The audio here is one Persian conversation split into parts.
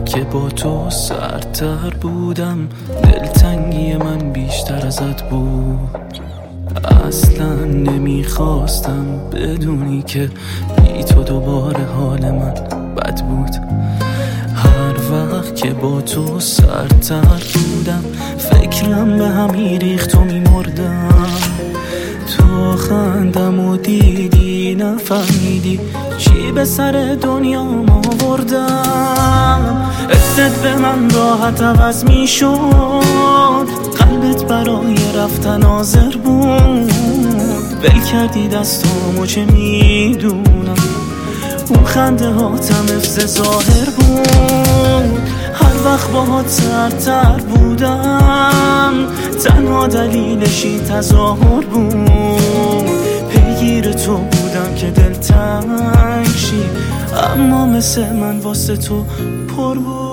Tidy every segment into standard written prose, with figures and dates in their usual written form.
که با تو سردتر بودم، دلتنگی من بیشتر ازت بود. اصلا نمیخواستم بدونی که بی تو دوباره حال من بد بود. هر وقت که با تو سردتر بودم، فکرم به هم ریخت و میمردم. تو خندم و دیدی نفهمیدی چی به سر دنیا ما آوردم. عزت به من راحت عوض میشد، قلبت برای رفتن حاضر بود. ول کردی دستامو چه میدونم، اون خنده هاتم حفظ ظاهر بود. هر وقت باهات سردتر بودم، تنها دلیلش این تظاهر بود. پیگیر تو بودم که دل تنگ شی، اما مثل من واسه تو پر بود.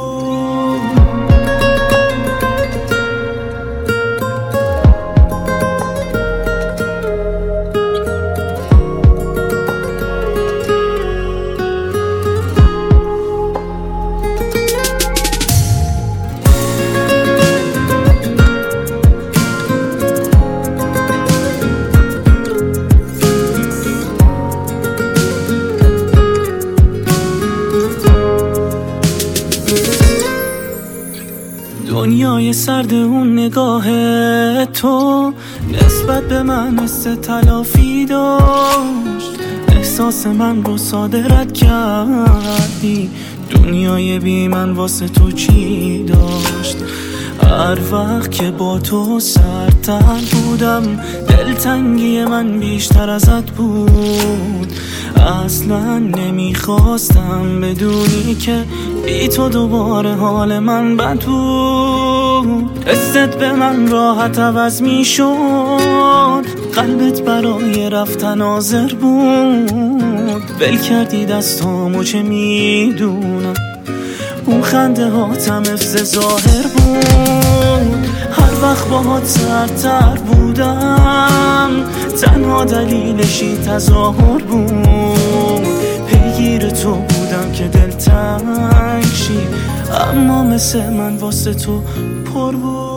دنیای سرد اون نگاه تو نسبت به من مثل تلافی داشت. احساس من رو صادرت کردی، دنیای بی من واسه تو چی داشت. هر وقت که با تو سردتر بودم، دلتنگی من بیشتر ازت بود. اصلا نمیخواستم بدونی که بی تو دوباره حال من بد بود. عزت به من راحت عوض میشد، قلبت برای رفتن حاضر بود. ول کردی دستامو چه میدونم، اون خنده هاتم حفظ ظاهر بود. هر وقت باهات سردتر بودم، تنها دلیلش این تظاهر بود. پیگیر تو بودم که دل تنگ شی، اما مثل من واسه تو پر بود.